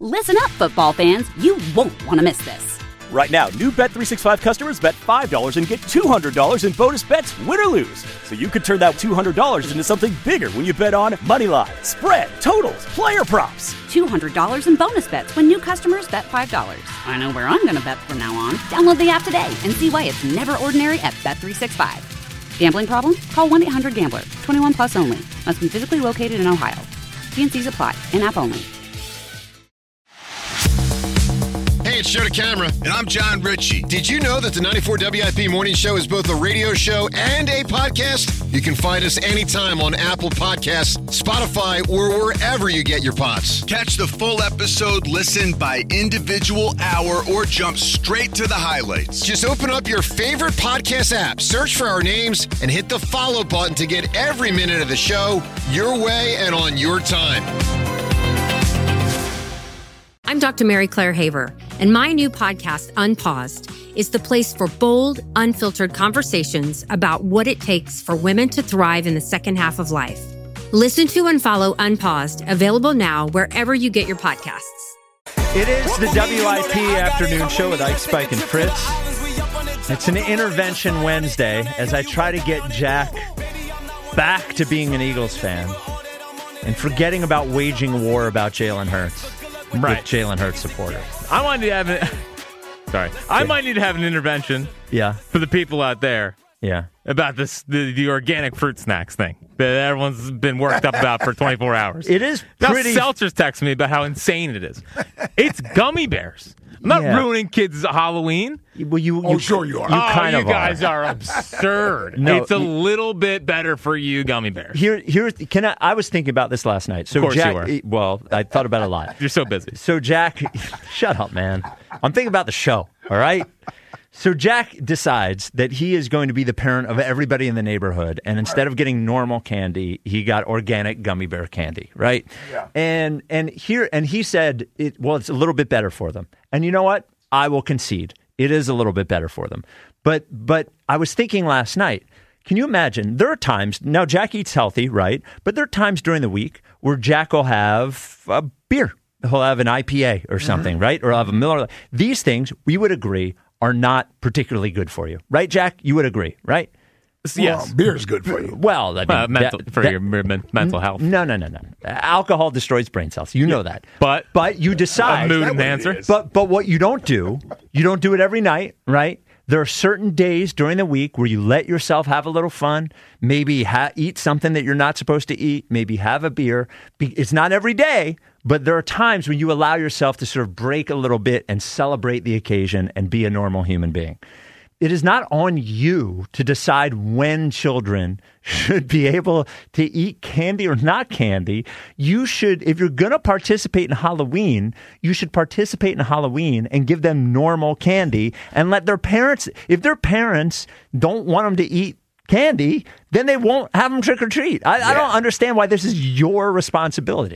Listen up, football fans. You won't want to miss this. Right now, new Bet365 customers bet $5 and get $200 in bonus bets, win or lose. So you could turn that $200 into something bigger when you bet on money line, spread, totals, player props. $200 in bonus bets when new customers bet $5. I know where I'm going to bet from now on. Download the app today and see why it's never ordinary at Bet365. Gambling problem? Call 1-800-GAMBLER. 21 plus only. Must be physically located in Ohio. T&Cs apply. In-app only. Hey, it's Joe DeCamera. And I'm John Ritchie. Did you know that the 94 WIP Morning Show is both a radio show and a podcast? You can find us anytime on Apple Podcasts, Spotify, or wherever you get your pods. Catch the full episode, listen by individual hour, or jump straight to the highlights. Just open up your favorite podcast app, search for our names, and hit the follow button to get every minute of the show your way and on your time. I'm Dr. Mary Claire Haver, and my new podcast, Unpaused, is the place for bold, unfiltered conversations about what it takes for women to thrive in the second half of life. Listen to and follow Unpaused, available now wherever you get your podcasts. It is the WIP afternoon show with Ike, Spike, and Fritz. It's an intervention Wednesday as I try to get Jack back to being an Eagles fan and forgetting about waging a war about Jalen Hurts. Right. With Jalen Hurts supporters. I wanted to have I might need to have an intervention. Yeah. For the people out there. Yeah. About the organic fruit snacks thing that everyone's been worked up about for 24 hours. It is pretty. Now Seltzer's texting me about how insane it is. It's gummy bears. I'm not ruining kids' Halloween. Well, you sure you are. You guys are absurd. No, it's a little bit better for you, gummy bears. I was thinking about this last night. So of course Jack, you were. Well, I thought about it a lot. You're so busy. So Jack, shut up, man. I'm thinking about the show, all right? So Jack decides that he is going to be the parent of everybody in the neighborhood, and instead of getting normal candy, he got organic gummy bear candy, right? Yeah. And he said, it's a little bit better for them. And you know what? I will concede. It is a little bit better for them. But I was thinking last night, can you imagine? There are times, now Jack eats healthy, right? But there are times during the week where Jack will have a beer. He'll have an IPA or something, right? Or he'll have a Miller. These things, we would agree, are not particularly good for you. Right, Jack? You would agree, right? Yes. Well, beer is good for you. Well, I mean, your mental health. No. Alcohol destroys brain cells. You know that. But you decide. A mood enhancer. But what you don't do it every night, right? There are certain days during the week where you let yourself have a little fun, maybe eat something that you're not supposed to eat, maybe have a beer. It's not every day, but there are times when you allow yourself to sort of break a little bit and celebrate the occasion and be a normal human being. It is not on you to decide when children should be able to eat candy or not candy. You should, if you're going to participate in Halloween, you should participate in Halloween and give them normal candy and let their parents, if their parents don't want them to eat candy, then they won't have them trick or treat. I don't understand why this is your responsibility.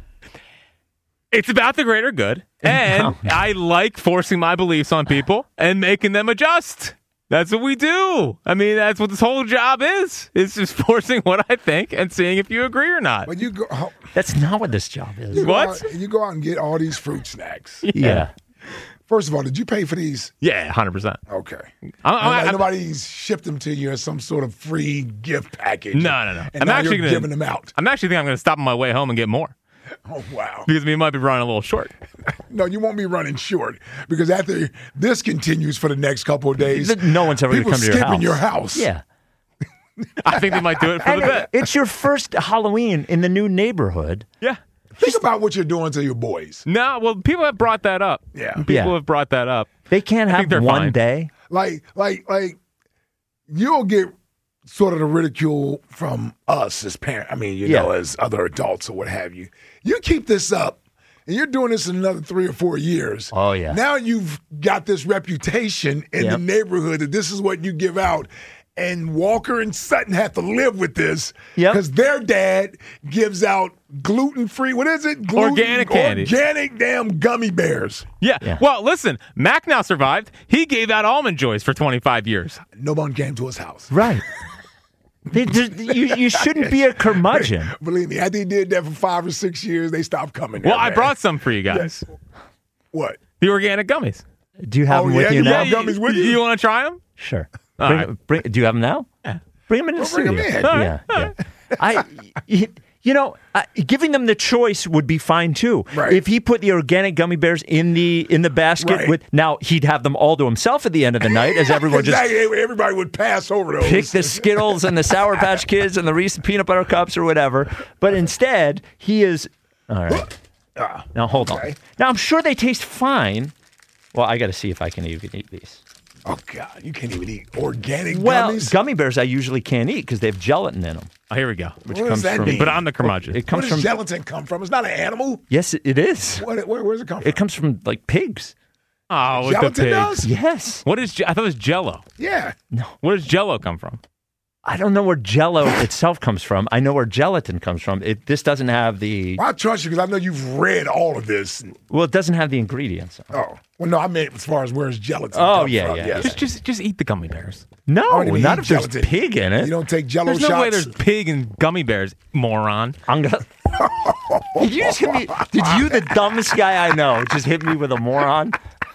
It's about the greater good, and I like forcing my beliefs on people and making them adjust. That's what we do. I mean, that's what this whole job is. It's just forcing what I think and seeing if you agree or not. But That's not what this job is. You go out and get all these fruit snacks. Yeah. First of all, did you pay for these? Yeah, 100%. Okay. Nobody's shipped them to you as some sort of free gift package. No. And you're giving them out. I'm actually thinking I'm going to stop on my way home and get more. Oh, wow. Because we might be running a little short. No, you won't be running short. Because after this continues for the next couple of days, no one's ever going to come to your house. People skipping your house. Yeah. I think they might do it for the bit. It's your first Halloween in the new neighborhood. Yeah. Think about what you're doing to your boys. No, well, people have brought that up. Yeah. People have brought that up. They can't have one day. Like you'll get sort of the ridicule from us as parents. I mean, as other adults or what have you. You keep this up, and you're doing this in another 3 or 4 years. Oh, yeah. Now you've got this reputation in the neighborhood that this is what you give out. And Walker and Sutton have to live with this because their dad gives out gluten-free, what is it? Organic candy. Organic damn gummy bears. Yeah. Well, listen, Mac now survived. He gave out Almond Joys for 25 years. No one came to his house. Right. You shouldn't be a curmudgeon. Believe me, after he did that for 5 or 6 years, they stopped coming. Well, I brought some for you guys. Yes. What? The organic gummies. Do you have them with you now? You have gummies with you? You want to try them? Sure. All do you have them now? Yeah. Bring them in the studio. Yeah. Giving them the choice would be fine too. Right. If he put the organic gummy bears in the basket Right. with, now he'd have them all to himself at the end of the night, as everyone Exactly. Everybody would pass over those. pick the Skittles and the Sour Patch Kids and the Reese's Peanut Butter Cups or whatever. But instead, he is all right. Now hold on. Now I'm sure they taste fine. Well, I got to see if I can even eat these. Oh, God. You can't even eat organic Well, gummies? gummy bears I usually can't eat because they have gelatin in them. Oh, here we go. Which What comes does that from, mean? But I'm the curmudgeon. It Where comes does from gelatin come from? It's not an animal. Yes, it is. Where's it come from? It comes from like pigs. Oh, with the Gelatin pigs. does? Yes. What is? I thought it was Jello. Yeah. Where does Jello come from? I don't know where Jello itself comes from. I know where gelatin comes from. This doesn't have the. Well, I trust you because I know you've read all of this. Well, it doesn't have the ingredients. Oh. Well, no, I meant as far as where's gelatin Oh, come yeah, from. yeah, Yes. Just eat the gummy bears. No, don't even not eat if there's gelatin. pig in it. You don't take Jello There's shots. no way there's pig and gummy bears, moron. I'm gonna. Did you just hit me? Did you, the dumbest guy I know, just hit me with a moron?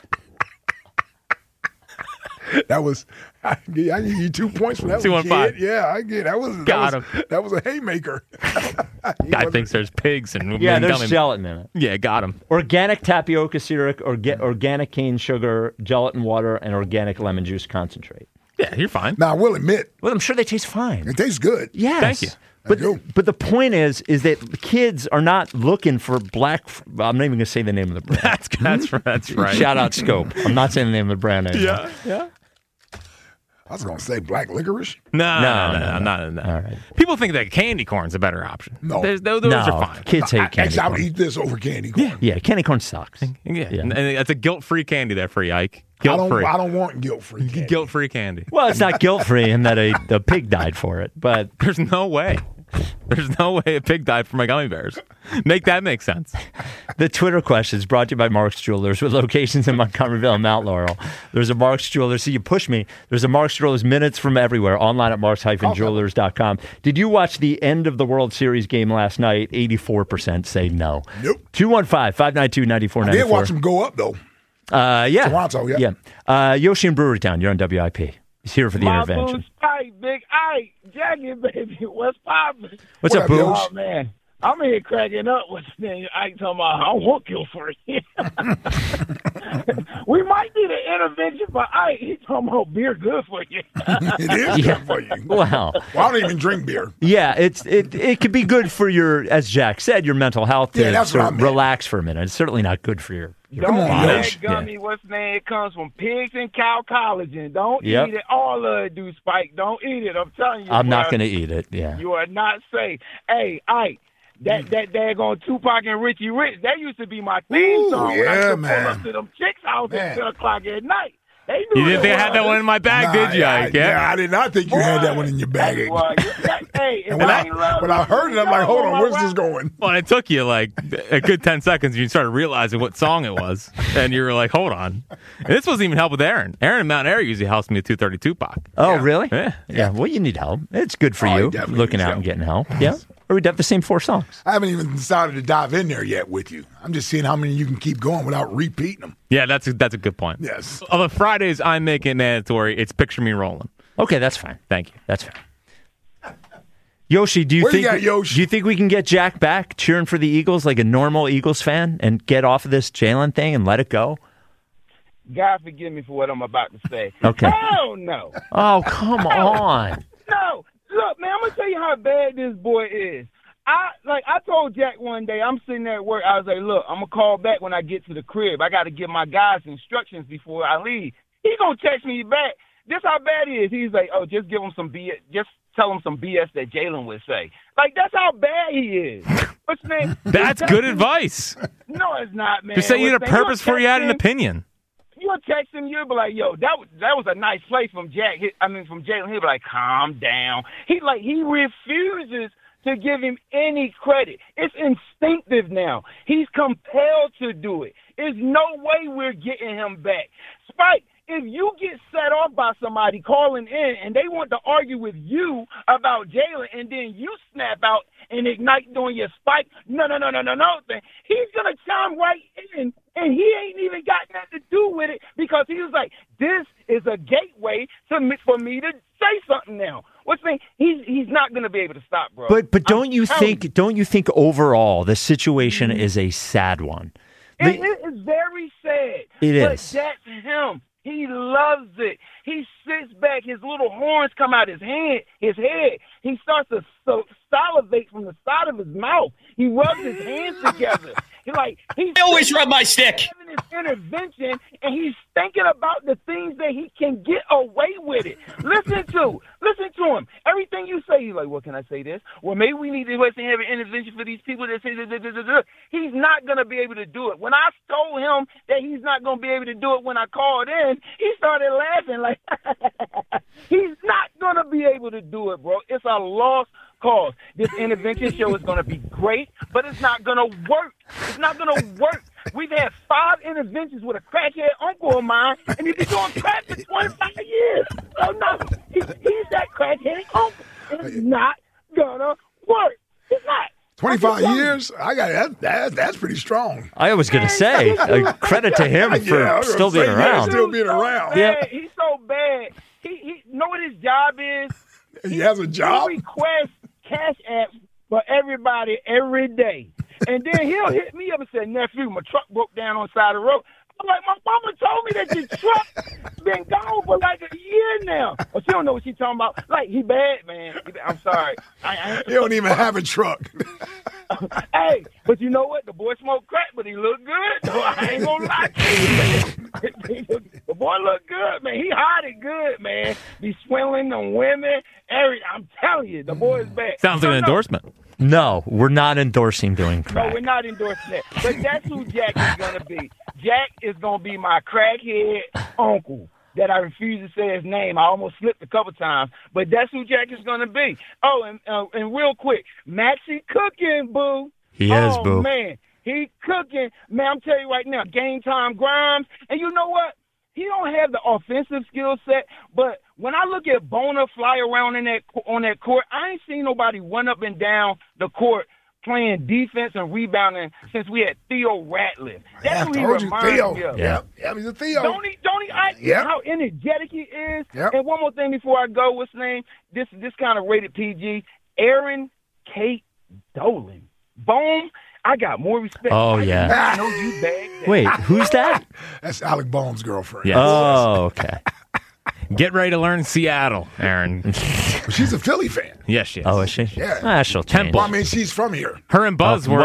That was. I give you 2 points for that 2-1-5. one, kid. Yeah, I get that. Got him. That was a haymaker. Guy thinks there's pigs and Yeah, and there's gummy. gelatin in it. Yeah, got him. Organic tapioca syrup, organic cane sugar, gelatin water, and organic lemon juice concentrate. Yeah, you're fine. Now, I will admit, Well, I'm sure they taste fine. it tastes good. Yes. Thank you. But the point is that kids are not looking for black. I'm not even going to say the name of the brand. That's right. Shout out Scope. I'm not saying the name of the brand anymore. Yeah. I was going to say black licorice. No. All right. People think that candy corn's a better option. No. Those No, are fine. kids hate candy Actually, I would corn. eat this over candy corn. Yeah, candy corn sucks. Yeah. And that's a guilt-free candy there for you, Ike. I Guilt-free. don't want guilt-free candy. Guilt-free candy. Well, it's not guilt-free in that the pig died for it, but There's no way. There's no way a pig died for my gummy bears. Make that make sense. the Twitter question is brought to you by Mark's Jewelers with locations in Montgomeryville and Mount Laurel. There's a Mark's Jewelers. See, you push me. There's a Mark's Jewelers minutes from everywhere online at marks-jewelers.com. Did you watch the end of the World Series game last night? 84% say no. Nope. 215-592-9494. I did watch them go up, though. Yeah. Toronto, yeah. Yoshi in Brewerytown, you're on WIP. He's here for the intervention. Boots, Spike, Big Ike, Jackie, baby, what's poppin'? What's up, What up, Boosh? Oh, man. I'm here cracking up with this thing. Ike talking about, I'll whoop you for it. We might need an intervention for Ike. He talking about beer good for you. It is good for you. Well, Well, I don't even drink beer. yeah, it could be good for your, as Jack said, your mental health to Yeah, that's sort what I of mean. relax for a minute. It's certainly not good for your Don't on, eat that Yosh. gummy. What's the name? It comes from pigs and cow collagen. Don't Yep. eat it. All of it do, Spike. Don't eat it. I'm telling you. I'm not boy. going to eat it. Yeah. You are not safe. Hey, Ike, that daggone Tupac and Richie Rich, that used to be my theme Ooh, song when I yeah, used to pull man. up to them chicks' house Man. at 10 o'clock at night. They knew You didn't think I had was. that one in my bag, did you, Ike? I did not think you had that one in your bag. Well, hey, And when I heard it, I'm like, hold on, where's this going? Well, it took you like a good 10 seconds. You started realizing what song it was. And you were like, hold on. And this wasn't even help with Aaron. Aaron in Mount Airy usually helps me at 232 Pac. Oh, really? Yeah. Yeah. Well, you need help. It's good for Oh, you you definitely looking need out help. and getting help. Yeah. Or we'd have the same 4 songs. I haven't even decided to dive in there yet with you. I'm just seeing how many you can keep going without repeating them. Yeah, that's a good point. Yes. On the Fridays, I make it mandatory. It's Picture Me Rolling. Okay, that's fine. Thank you. That's fine. Yoshi, do you What do think you got, Yoshi? do you think we can get Jack back cheering for the Eagles like a normal Eagles fan and get off of this Jalen thing and let it go? God forgive me for what I'm about to say. Okay. Hell no. Oh, come on. No. Look, man, I'm going to tell you how bad this boy is. I told Jack one day, I'm sitting there at work, I was like, look, I'm going to call back when I get to the crib. I got to give my guys instructions before I leave. He going to text me back. This how bad he is. He's like, oh, just give him some BS. Just tell him some BS that Jalen would say. Like, that's how bad he is. What's his name? That's good advice. No, it's not, man. Just say you had a What's his name? purpose before you had an opinion. You'll text him, you'll be like, yo, that was a nice play from from Jalen. He'll be like, calm down. He refuses to give him any credit. It's instinctive now. He's compelled to do it. There's no way we're getting him back. Spike, if you get set off by somebody calling in and they want to argue with you about Jalen, and then you snap out and ignite doing your spike, no thing, he's going to chime right in, and he ain't even got nothing to do with it because he was like, this is a gateway for me to say something now. What's the thing? He's not going to be able to stop, bro. But don't you think overall the situation is a sad one? It is very sad. It but is. That's him. He loves it. He sits back. His little horns come out his head. He starts to salivate from the side of his mouth. He rubs his hands together. I always rub my stick. Having his intervention, and he's thinking about the things that he can get away with it. Listen to him. Everything you say, he's like, well, can I say this? Well, maybe we need to have an intervention for these people that say this. He's not going to be able to do it. When I told him that he's not going to be able to do it when I called in, he started laughing like, he's not going to be able to do it, bro. It's a lost cause. This intervention show is going to be great, but it's not going to work. It's not going to work. We've had 5 interventions with a crackhead uncle of mine, and he's been doing crack for 25 years. So no, he's that crackhead uncle. It's not going to work. It's not. 25 years? That's pretty strong. I was going to say, credit to him for still being around. Still being around. Yeah. He's so bad. He know what his job is? He has a job? He requests cash apps for everybody every day. And then he'll hit me up and say, nephew, my truck broke down on the side of the road. I'm like, my mama told me that your truck been gone for like a year now. Well, she don't know what she's talking about. Like, he bad, man. I'm sorry. He don't even have a truck. Hey, but you know what? The boy smoked crack, but he look good. So I ain't gonna lie to you, man. The boy look good, man. He hot and good, man. Be swindling on women. I'm telling you, the boy is bad. Sounds like an endorsement. No, we're not endorsing doing crack. No, we're not endorsing that. But that's who Jack is going to be. Jack is going to be my crackhead uncle that I refuse to say his name. I almost slipped a couple times. But that's who Jack is going to be. Oh, and real quick, Maxie cooking, boo. He is, boo. Oh, man. He cooking. Man, I'm telling you right now, game time Grimes. And you know what? He don't have the offensive skill set, but when I look at Bona fly around on that court, I ain't seen nobody run up and down the court playing defense and rebounding since we had Theo Ratliff. That's who he reminds me of. Yeah, he's a Theo. Don't he? How energetic he is. Yep. And one more thing before I go, what's his name? This kind of rated PG. Aaron Kate Dolan. Boom. I got more respect. Oh, yeah. I know you bagged that. Wait, who's that? That's Alec Boehm's girlfriend. Yes. Oh, okay. Get ready to learn Seattle, Aaron. She's a Philly fan. Yes, she is. Oh, is she? Yeah. She'll change. Well, I mean, she's from here. Her and Buzz were.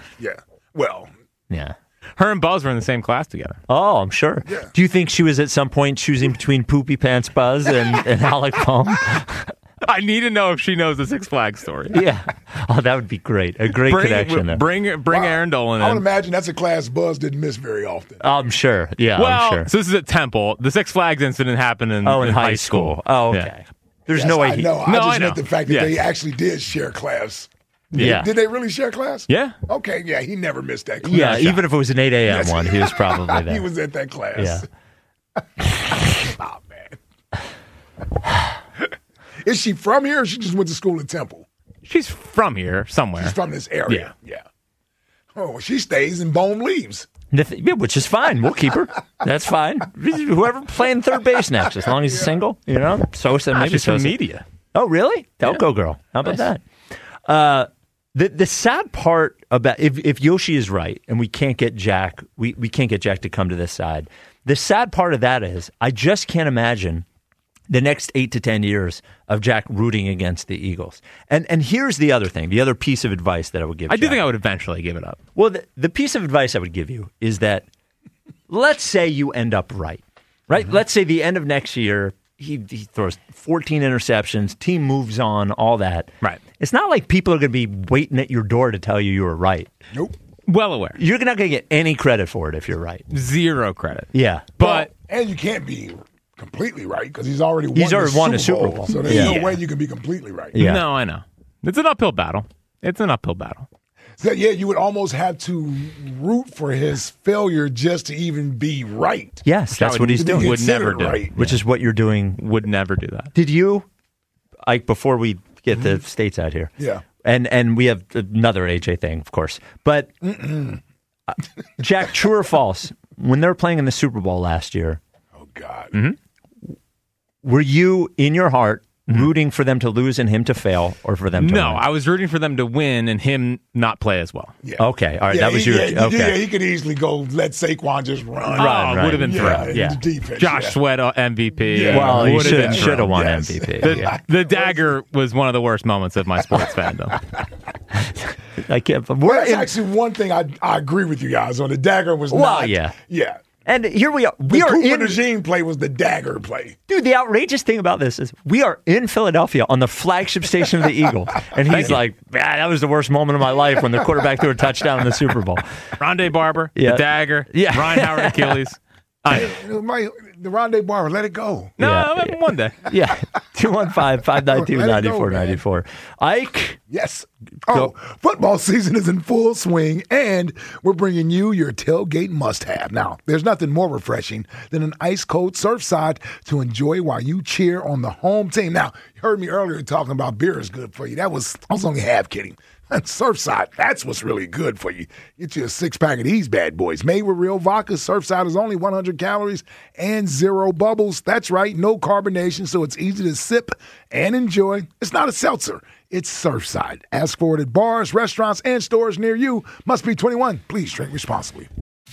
Yeah. Her and Buzz were in the same class together. Oh, I'm sure. Yeah. Do you think she was at some point choosing between Poopy Pants Buzz and Alec Boehm? I need to know if she knows the Six Flags story. Yeah. Oh, that would be great. A great connection there. Bring Aaron Dolan in. I would imagine that's a class Buzz didn't miss very often. I'm sure. Yeah, well, I'm sure. So this is at Temple. The Six Flags incident happened in high school. Oh, okay. Yeah. There's no way. I know. No, I just I know. meant the fact that Yes. they actually did share class. Yeah. Did they really share class? Yeah. Okay, yeah, he never missed that class. Yeah, even if it was an 8 a.m. Yes. one, he was probably there. He was at that class. Yeah. Oh, man. Is she from here or she just went to school at Temple? She's from here somewhere. She's from this area. Yeah. Oh, she stays and Bohm leaves. Yeah, which is fine. We'll keep her. That's fine. Whoever playing third base next, as long as he's single, Sosa, maybe She's from Sosa. media. Oh, really? Don't go, girl. How about that? The sad part about if Yoshi is right and we can't get Jack, we can't get Jack to come to this side. The sad part of that is I just can't imagine the next 8 to 10 years of Jack rooting against the Eagles. And here's the other thing, the other piece of advice that I would give I Jack. do think I would eventually give it up. Well, the piece of advice I would give you is that let's say you end up right? Mm-hmm. Let's say the end of next year, he throws 14 interceptions, team moves on, all that. Right. It's not like people are going to be waiting at your door to tell you were right. Nope. Well aware. You're not going to get any credit for it if you're right. Zero credit. Yeah. But and you can't be completely right because he's already won a Super Bowl. So there's no way you can be completely right. Yeah. No, I know. It's an uphill battle. So, yeah, you would almost have to root for his failure just to even be right. Yes, that's what he's doing. Would never do. Right. Which is what you're doing. Would never do that. Did you, Ike, before we get the states out here? Yeah. And we have another AJ thing, of course. But Jack, true or false, when they were playing in the Super Bowl last year, oh, God. Were you, in your heart, rooting for them to lose and him to fail, or for them to win? No, I was rooting for them to win and him not play as well. Yeah. Okay, all right, that was your... Yeah, okay. he could easily go let Saquon just run. Right. Would have been thrilled. Yeah. Defense, Josh Sweat MVP. Yeah. Well, he Would have been should have thrilled. won Yes. MVP. The dagger was one of the worst moments of my sports fandom. I can't... Well, that's actually one thing I agree with you guys on. The dagger was not... yeah. Yeah. And here we are. The We are Cooper in... Najee play was the dagger play. Dude, the outrageous thing about this is we are in Philadelphia on the flagship station of the Eagles. And he's like, that was the worst moment of my life when the quarterback threw a touchdown in the Super Bowl. Rondé Barber, Yeah. the dagger, Yeah. Ryan Howard Achilles. The Rondé Barber, let it go. No, Yeah. one day. Yeah. 215-592-9494. Ike. Yes. Go. Football season is in full swing, and we're bringing you your tailgate must-have. Now, there's nothing more refreshing than an ice-cold Surfside to enjoy while you cheer on the home team. Now, you heard me earlier talking about beer is good for you. I was only half kidding. Surfside, that's what's really good for you. Get you a 6-pack of these bad boys. Made with real vodka, Surfside is only 100 calories and 0 bubbles. That's right, no carbonation, so it's easy to sip and enjoy. It's not a seltzer. It's Surfside. Ask for it at bars, restaurants, and stores near you. Must be 21. Please drink responsibly.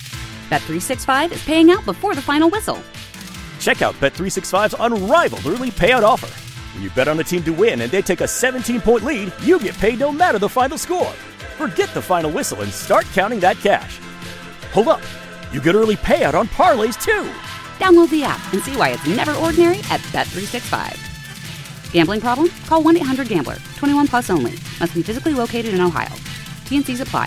Bet365 is paying out before the final whistle. Check out Bet365's unrivaled early payout offer. When you bet on a team to win and they take a 17-point lead, you get paid no matter the final score. Forget the final whistle and start counting that cash. Hold up. You get early payout on parlays, too. Download the app and see why it's never ordinary at Bet365. Gambling problem? Call 1-800-GAMBLER. 21 plus only. Must be physically located in Ohio. T&Cs apply.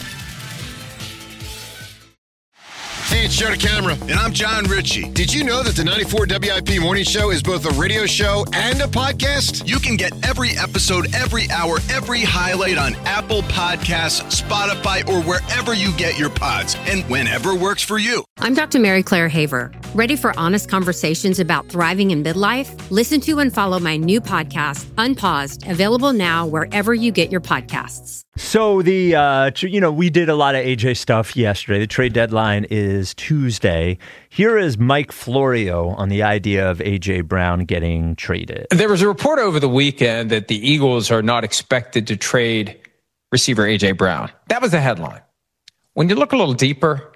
Hey, it's Joe DeCamara. And I'm John Ritchie. Did you know that the 94 WIP Morning Show is both a radio show and a podcast? You can get every episode, every hour, every highlight on Apple Podcasts, Spotify, or wherever you get your pods, and whenever works for you. I'm Dr. Mary Claire Haver. Ready for honest conversations about thriving in midlife? Listen to and follow my new podcast, Unpaused, available now wherever you get your podcasts. So we did a lot of AJ stuff yesterday. The trade deadline is Tuesday. Here is Mike Florio on the idea of AJ Brown getting traded. There was a report over the weekend that the Eagles are not expected to trade receiver AJ Brown. That was the headline. When you look a little deeper,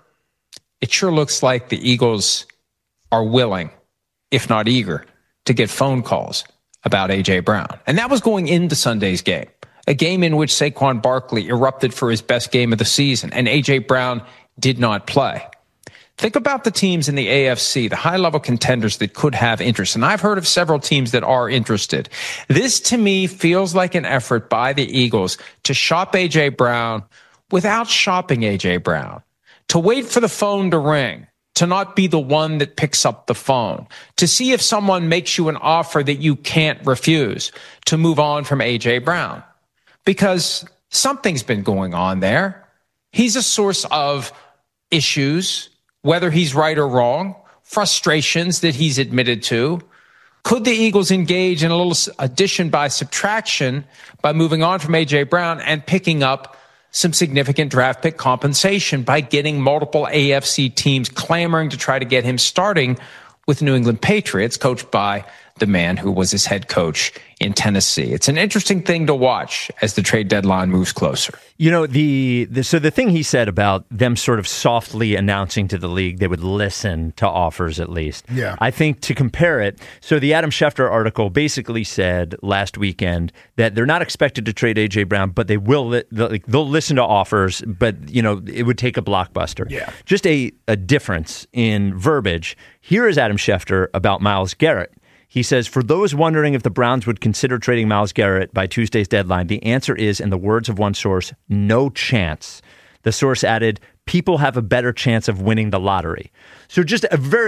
it sure looks like the Eagles are willing, if not eager, to get phone calls about AJ Brown. And that was going into Sunday's game. A game in which Saquon Barkley erupted for his best game of the season, and A.J. Brown did not play. Think about the teams in the AFC, the high-level contenders that could have interest. And I've heard of several teams that are interested. This, to me, feels like an effort by the Eagles to shop A.J. Brown without shopping A.J. Brown, to wait for the phone to ring, to not be the one that picks up the phone, to see if someone makes you an offer that you can't refuse, to move on from A.J. Brown. Because something's been going on there. He's a source of issues, whether he's right or wrong, frustrations that he's admitted to. Could the Eagles engage in a little addition by subtraction by moving on from A.J. Brown and picking up some significant draft pick compensation by getting multiple AFC teams clamoring to try to get him starting with New England Patriots, coached by the man who was his head coach in Tennessee? It's an interesting thing to watch as the trade deadline moves closer. You know, so the thing he said about them sort of softly announcing to the league they would listen to offers at least. Yeah. I think to compare it, so the Adam Schefter article basically said last weekend that they're not expected to trade A.J. Brown, but they'll listen to offers, but, you know, it would take a blockbuster. Yeah. Just a difference in verbiage. Here is Adam Schefter about Myles Garrett. He says, for those wondering if the Browns would consider trading Myles Garrett by Tuesday's deadline, the answer is, in the words of one source, no chance. The source added, people have a better chance of winning the lottery. So just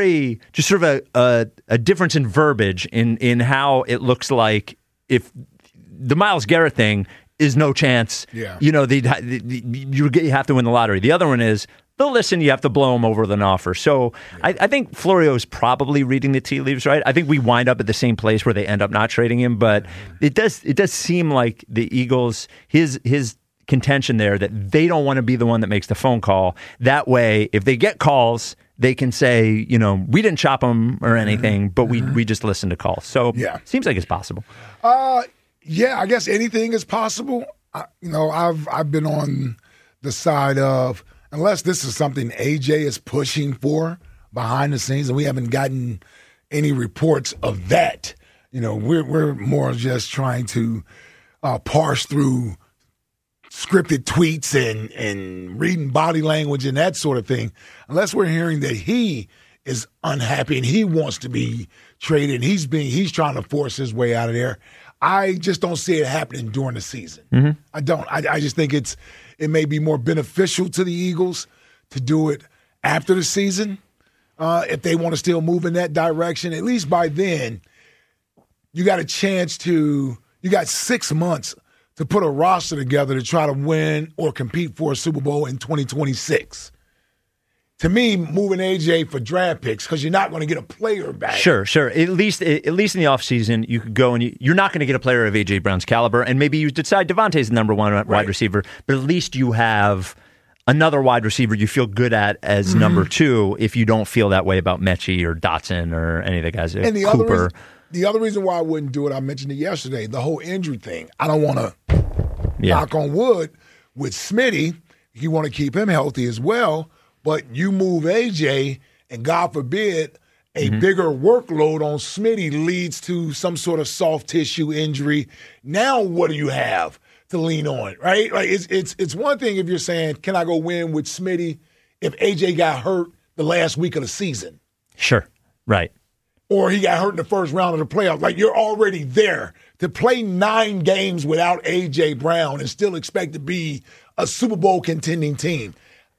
sort of a difference in verbiage in how it looks like if the Myles Garrett thing is no chance. Yeah. You have to win the lottery. The other one is they'll listen. You have to blow them over with an offer. So I think Florio is probably reading the tea leaves right. I think we wind up at the same place where they end up not trading him. But it does seem like the Eagles, his contention there that they don't want to be the one that makes the phone call. That way, if they get calls, they can say, we didn't chop them or anything, but we just listened to calls. So seems like it's possible. Yeah, I guess anything is possible. I've been on the side of, unless this is something AJ is pushing for behind the scenes, and we haven't gotten any reports of that. We're more just trying to parse through scripted tweets and reading body language and that sort of thing. Unless we're hearing that he is unhappy and he wants to be traded, and he's trying to force his way out of there. I just don't see it happening during the season. Mm-hmm. I don't. I just think it may be more beneficial to the Eagles to do it after the season if they want to still move in that direction. At least by then, you got a chance you got 6 months to put a roster together to try to win or compete for a Super Bowl in 2026. To me, moving AJ for draft picks, because you're not going to get a player back. Sure. At least in the offseason, you could go and you're not going to get a player of A.J. Brown's caliber, and maybe you decide Devontae's the number one wide receiver, but at least you have another wide receiver you feel good at as number two if you don't feel that way about Mechie or Dotson or any of the guys. And Cooper. The other reason why I wouldn't do it, I mentioned it yesterday, the whole injury thing. I don't want to knock on wood with Smitty. You want to keep him healthy as well. But you move AJ, and God forbid, a bigger workload on Smitty leads to some sort of soft tissue injury. Now what do you have to lean on, right? Like it's one thing if you're saying, can I go win with Smitty if AJ got hurt the last week of the season? Sure, right. Or he got hurt in the first round of the playoffs. Like, you're already there. To play 9 games without A.J. Brown and still expect to be a Super Bowl contending team,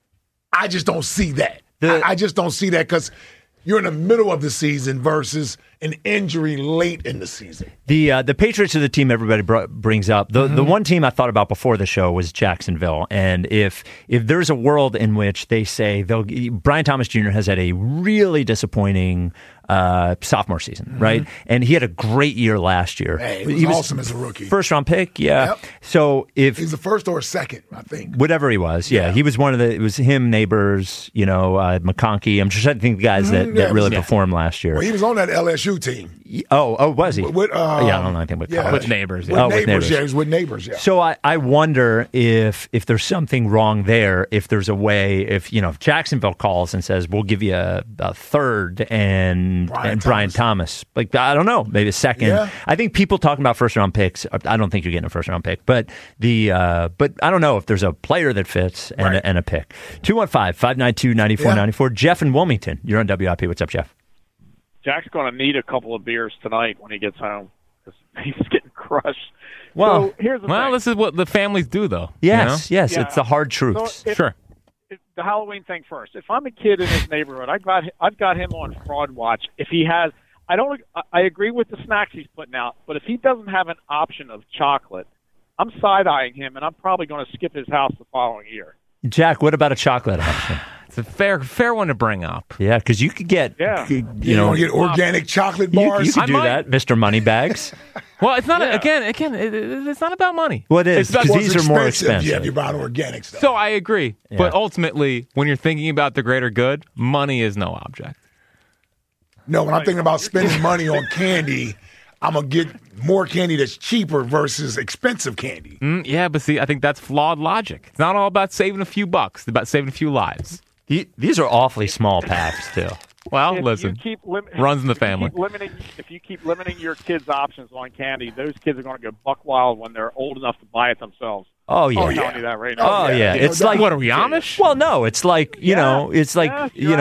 I just don't see that. I just don't see that because you're in the middle of the season versus an injury late in the season. The Patriots are the team everybody brings up. The one team I thought about before the show was Jacksonville. And if there's a world in which they say Brian Thomas Jr. has had a really disappointing sophomore season, right? And he had a great year last year. Hey, he was awesome as a rookie. First round pick, yeah. Yep. So if he's the first or second, I think. Whatever he was, yeah. He was one of it was him, Neighbors, McConkey. I'm just trying to think of the guys that really performed last year. Well, he was on that LSU team. Oh, was he? With, I don't know anything about college. With Neighbors. With Neighbors, yeah. He was with Neighbors, yeah. So I wonder if there's something wrong there, if there's a way, if Jacksonville calls and says, we'll give you a third and Brian Thomas. Like, I don't know, maybe a second. Yeah. I think people talking about first-round picks, I don't think you're getting a first-round pick, but but I don't know if there's a player that fits and a pick. 215-592-9494. Jeff in Wilmington. You're on WIP. What's up, Jeff? Jack's going to need a couple of beers tonight when he gets home because he's getting crushed. Well, so here's the thing. This is what the families do, though. Yes, Yeah. it's the hard truths. So Sure. The Halloween thing first. If I'm a kid in his neighborhood, I've got him on fraud watch. If he has, I agree with the snacks he's putting out, but if he doesn't have an option of chocolate, I'm side-eyeing him, and I'm probably going to skip his house the following year. Jack, what about a chocolate option? It's a fair one to bring up. Yeah, because you could get, you want to get organic chocolate bars. You could do that, Mr. Moneybags. Well, it's not again. It's not about money. Well, it is because these are more expensive. Yeah, if you're buying organic stuff. So I agree, but ultimately, when you're thinking about the greater good, money is no object. No, when I'm thinking about spending money on candy, I'm going to get more candy that's cheaper versus expensive candy. Yeah, but see, I think that's flawed logic. It's not all about saving a few bucks. It's about saving a few lives. These are awfully small packs, too. Well, listen, runs in the family. If you keep limiting your kids' options on candy, those kids are going to go buck wild when they're old enough to buy it themselves. Oh, yeah. I'm telling you that right now. Oh, yeah. It's like, what are we, Amish? Well, no, it's like, it's like,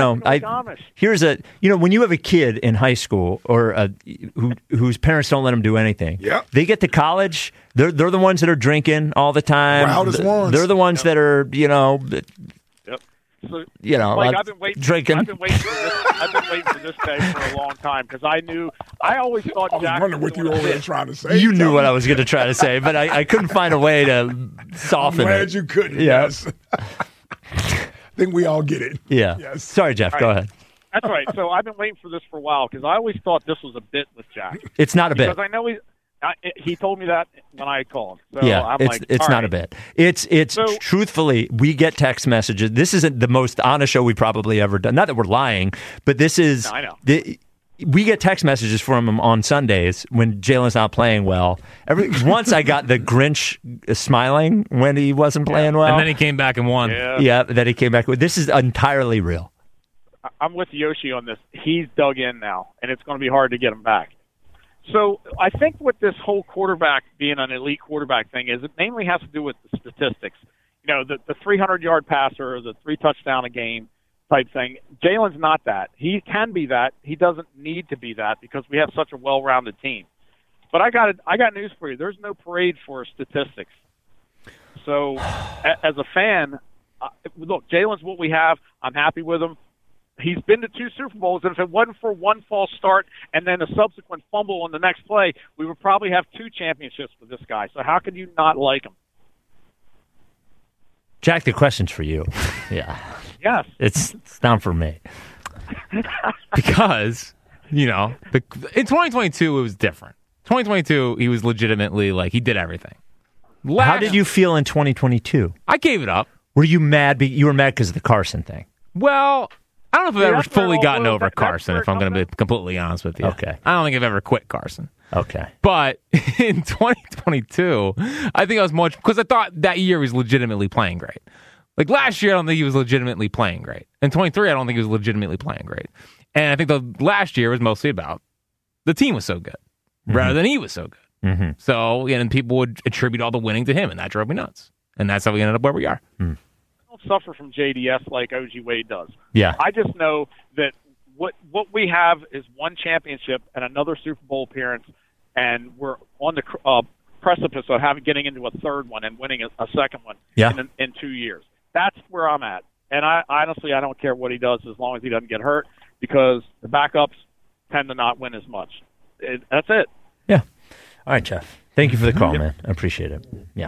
here's when you have a kid in high school or whose parents don't let them do anything, they get to college, they're the ones that are drinking all the time. Wildest ones. They're the ones that are, So, I've been drinking. I've been waiting for this day for a long time because I always thought Jack. I was wondering what you were always trying to say. You knew what I was going to try to say, but I couldn't find a way to soften I'm glad it. you couldn't. Yeah. Yes. I think we all get it. Yeah. Yes. Sorry, Jeff. Go ahead. That's right. So I've been waiting for this for a while because I always thought this was a bit with Jack. It's not a bit. Because I know he told me that when I called him. So Yeah, I'm it's not a bit. It's truthfully, we get text messages. This isn't the most honest show we've probably ever done. Not that we're lying, but this is. No, I know. We get text messages from him on Sundays when Jalen's not playing well. Once I got the Grinch smiling when he wasn't playing well. And then he came back and won. Yeah, then he came back. This is entirely real. I'm with Yoshi on this. He's dug in now, and it's going to be hard to get him back. So I think what this whole quarterback being an elite quarterback thing is, it mainly has to do with the statistics. The 300-yard passer, the 3 touchdown a game type thing. Jalen's not that. He can be that. He doesn't need to be that because we have such a well-rounded team. But I got news for you. There's no parade for statistics. So as a fan, look, Jalen's what we have. I'm happy with him. He's been to 2 Super Bowls, and if it wasn't for one false start and then a subsequent fumble on the next play, we would probably have 2 championships with this guy. So how can you not like him? Jack, the question's for you. Yeah. Yes. It's not for me. Because, in 2022, it was different. 2022, he was legitimately, he did everything. How did you feel in 2022? I gave it up. Were you mad? You were mad because of the Carson thing. Well, I don't know if I've ever fully gotten over Carson, if I'm going to be completely honest with you. Okay. I don't think I've ever quit Carson. Okay. But in 2022, I think I was much, because I thought that year he was legitimately playing great. Last year, I don't think he was legitimately playing great. In 23, I don't think he was legitimately playing great. And I think the last year was mostly about the team was so good, rather than he was so good. Mm-hmm. So, and people would attribute all the winning to him, and that drove me nuts. And that's how we ended up where we are. Mm. Suffer from JDS like OG Wade does. Yeah. I just know that what we have is 1 championship and another Super Bowl appearance, and we're on the precipice of getting into a 3rd one and winning a 2nd one in 2 years. That's where I'm at. And I honestly don't care what he does as long as he doesn't get hurt, because the backups tend to not win as much. That's it. Yeah. All right, Jeff. Thank you for the call, man. I appreciate it. Yeah.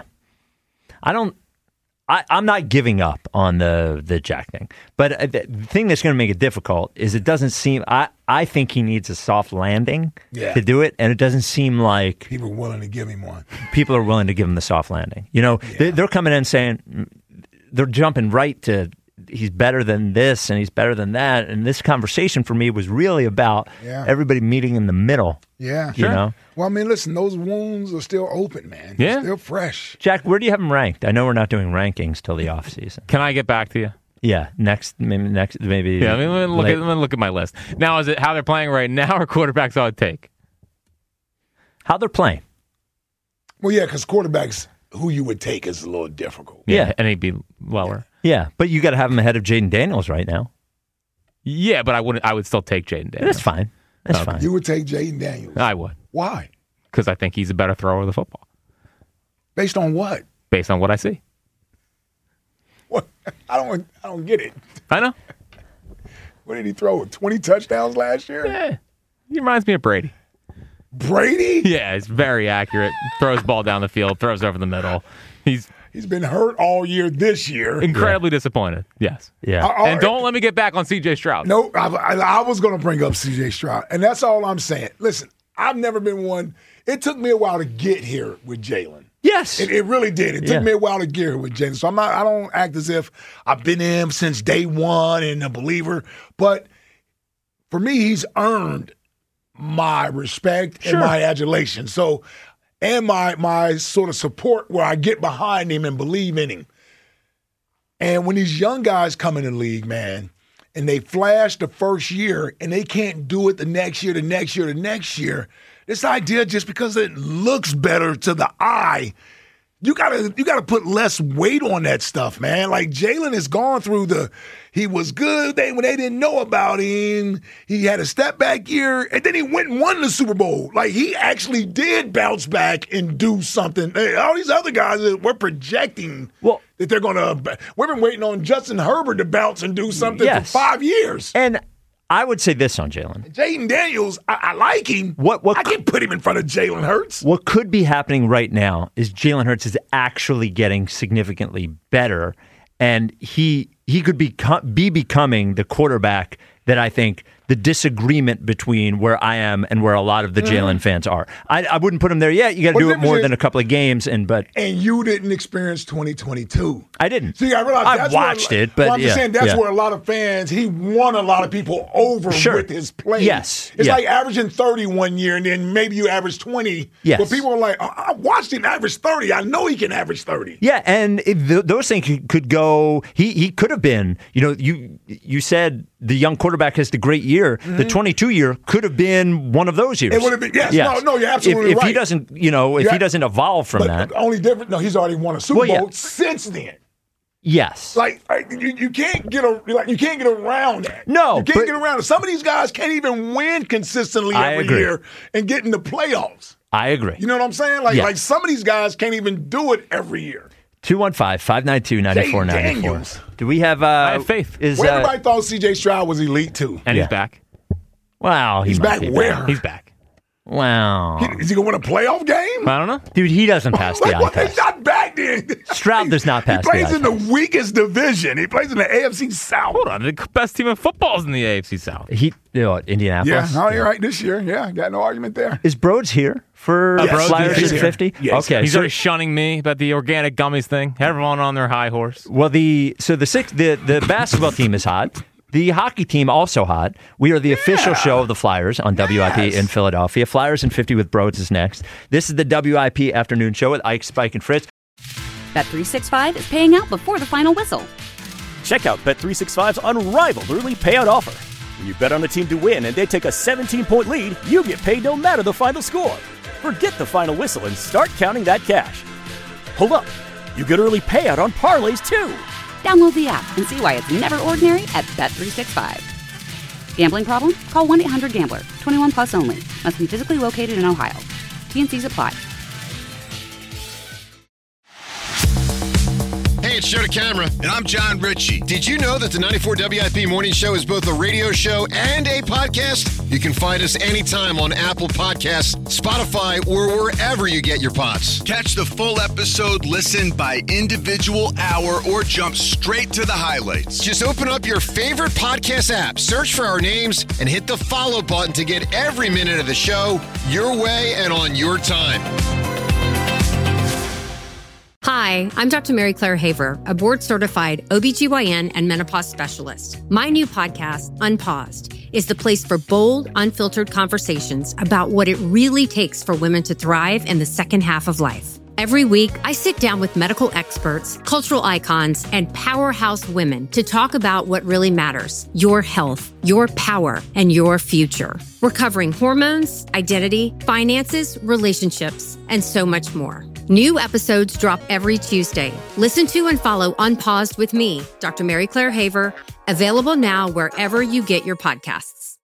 I'm not giving up on the Jack thing, but the thing that's going to make it difficult is it doesn't seem. I think he needs a soft landing to do it, and it doesn't seem like people are willing to give him one. People are willing to give him the soft landing. They're coming in saying they're jumping right to he's better than this and he's better than that, and this conversation for me was really about everybody meeting in the middle. Yeah, sure. Well, I mean, listen, those wounds are still open, man. Yeah. They're still fresh. Jack, where do you have them ranked? I know we're not doing rankings till the off season. Can I get back to you? Yeah, maybe. Yeah, let me look at my list. Now, is it how they're playing right now or quarterbacks I would take? How they're playing. Well, yeah, because quarterbacks who you would take is a little difficult. Yeah, and he'd be lower. Yeah, but you got to have him ahead of Jaden Daniels right now. Yeah, but I would still take Jaden Daniels. That's fine. That's fine. You would take Jaden Daniels. I would. Why? Because I think he's a better thrower of the football. Based on what? Based on what I see. What? I don't get it. I know. What did he throw? 20 touchdowns last year? Yeah. He reminds me of Brady. Brady? Yeah, he's very accurate. Throws ball down the field, throws over the middle. He's been hurt all year this year. Incredibly disappointed. Yes. Yeah. And don't let me get back on C.J. Stroud. No, I was going to bring up C.J. Stroud, and that's all I'm saying. Listen, I've never been one. It took me a while to get here with Jalen. Yes. It really did. It took me a while to get here with Jalen. So I don't act as if I've been him since day one and a believer. But for me, he's earned my respect and my adulation. So, and my sort of support where I get behind him and believe in him. And when these young guys come in the league, man, and they flash the first year and they can't do it the next year, this idea just because it looks better to the eye you gotta put less weight on that stuff, man. Like Jalen has gone through he was good when they didn't know about him. He had a step back year, and then he went and won the Super Bowl. Like he actually did bounce back and do something. Hey, all these other guys that we're projecting that they're gonna. We've been waiting on Justin Herbert to bounce and do something for 5 years. And I would say this on Jalen. Jaden Daniels, I like him. I can put him in front of Jalen Hurts. What could be happening right now is Jalen Hurts is actually getting significantly better, and he could be becoming the quarterback that I think the disagreement between where I am and where a lot of the Jalen fans are. I wouldn't put him there yet. You got to do it more than a couple of games. And you didn't experience 2022. I didn't. See, I realized I watched it, but I'm just saying that's where a lot of fans, he won a lot of people over with his play. Yes. It's like averaging 30 one year and then maybe you average 20. Yes. But people are like, I watched him average 30. I know he can average 30. Yeah, and those things could go. He could have been. You said the young quarterback has the great year. The 22 year could have been one of those years. It would have been. Yes. No, you're absolutely if right. He doesn't, he doesn't evolve from that. The only difference. No, he's already won a Super Bowl since then. Yes. Like you can't get around that. No, you can't get around it. Some of these guys can't even win consistently every year and get in the playoffs. I agree. You know what I'm saying? Like some of these guys can't even do it every year. 215-592-9494. Do we have? I have faith. Everybody thought C.J. Stroud was elite too, and he's back. Wow, he's back where? He's back. Wow. Is he going to win a playoff game? I don't know. Dude, he doesn't pass the eye test. He's not back then. Stroud does not pass the eye test. He plays in the weakest division. He plays in the AFC South. Hold on. The best team in football is in the AFC South. Indianapolis? Yeah, you're right this year. Yeah, got no argument there. Is Broads here for Flyers at 50? Yes. Okay. He's already shunning me about the organic gummies thing. Everyone on their high horse. Well, the basketball team is hot. The hockey team also hot. We are the official show of the Flyers on WIP in Philadelphia. Flyers in 50 with Broads is next. This is the WIP afternoon show with Ike, Spike, and Fritz. Bet365 is paying out before the final whistle. Check out Bet365's unrivaled early payout offer. When you bet on a team to win and they take a 17-point lead, you get paid no matter the final score. Forget the final whistle and start counting that cash. Hold up. You get early payout on parlays, too. Download the app and see why it's never ordinary at Bet365. Gambling problem? Call 1-800-GAMBLER. 21 plus only. Must be physically located in Ohio. T&Cs apply. Hey, it's Joe DeCamera. And I'm John Ritchie. Did you know that the 94 WIP Morning Show is both a radio show and a podcast? You can find us anytime on Apple Podcasts, Spotify, or wherever you get your pods. Catch the full episode, listen by individual hour, or jump straight to the highlights. Just open up your favorite podcast app, search for our names, and hit the follow button to get every minute of the show your way and on your time. Hi, I'm Dr. Mary Claire Haver, a board-certified OBGYN and menopause specialist. My new podcast, Unpaused, is the place for bold, unfiltered conversations about what it really takes for women to thrive in the second half of life. Every week, I sit down with medical experts, cultural icons, and powerhouse women to talk about what really matters: your health, your power, and your future. We're covering hormones, identity, finances, relationships, and so much more. New episodes drop every Tuesday. Listen to and follow Unpaused with me, Dr. Mary Claire Haver, available now wherever you get your podcasts.